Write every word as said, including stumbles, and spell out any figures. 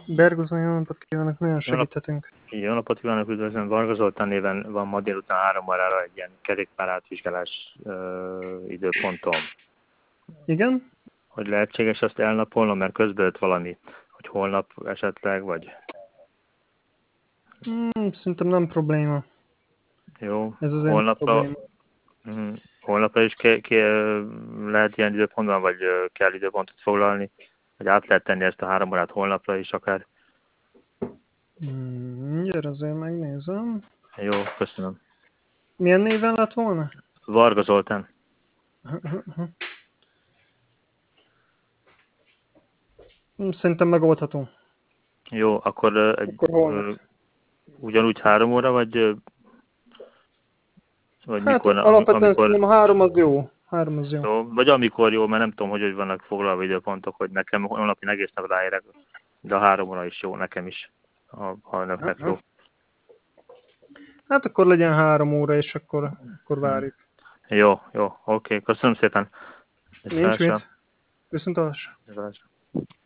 Bergozon, jó napot kívánok, nagyon Jó, nap, segíthetünk. jó napot kívánok, üdvözlöm. Varga Zoltán néven van ma délután három órára egy ilyen kerékpár átvizsgálás uh, időpontom. Igen? Hogy lehetséges azt elnapolnom, mert közben jött valami, hogy holnap esetleg, vagy... Hmm, szerintem nem probléma. Jó, Ez azért nem holnapra, probléma. uh, holnapra is ke, ke, lehet ilyen időpontban, vagy uh, kell időpontot foglalni, vagy át lehet tenni ezt a három órát holnapra is akár. Hmm, gyere, azért megnézem. Jó, köszönöm. Milyen néven lett volna? Varga Zoltán. Szerintem megoldható. Jó, akkor, uh, egy, Akkor holnap. uh, ugyanúgy három óra, vagy... Uh, Vagy Hát mikor, alapvetően amikor, szerintem a három az jó. Három az jó. jó, vagy amikor jó, mert nem tudom, hogy hogy vannak foglalva időpontok, hogy nekem holnap én egész nap ráérek, de a három óra is jó nekem is, ha, ha önöknek jó. Hát akkor legyen három óra, és akkor, akkor várjuk. Jó, jó, oké, köszönöm szépen. Nincs mit. Viszont hallásra. Viszontlátásra.